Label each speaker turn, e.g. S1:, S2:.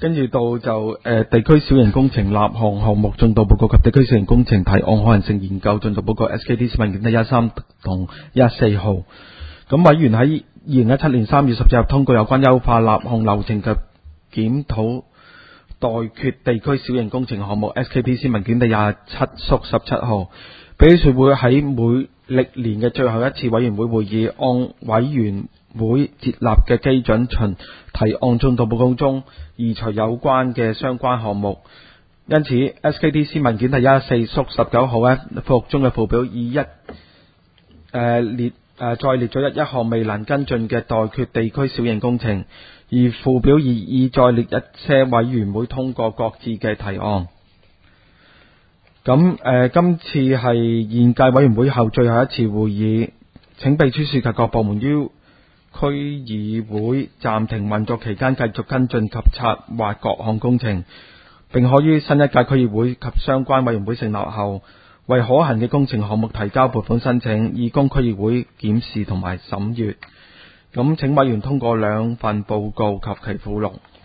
S1: 跟住到就地區小型工程立項項目進度報告及地區小型工程提案可行性研究進度報告 SKT 文件第13同14號。咁委員喺2017年3月17日通過有關優化立項流程及檢討待決地區小型工程項目 SKT 文件第27屬17號。比説會喺每歷年嘅最後一次委員會會議，按委員會設立嘅基準，循提案進度報告中移除有關嘅相關項目。因此 SKT 文件第14屬19號呢，附錄中嘅附表以再列咗一項未能跟進嘅待決地區小型工程，而附表2已再列一些委員會通過各自嘅提案。咁今次係現屆委員會後最後一次會議，請秘書處及各部門於區議會暫停運作期間繼續跟進及策劃各項工程，並可於新一屆區議會及相關委員會成立後，為可行嘅工程項目提交撥款申請，以供區議會檢視同埋審閱。咁請委員通過兩份報告及其附錄。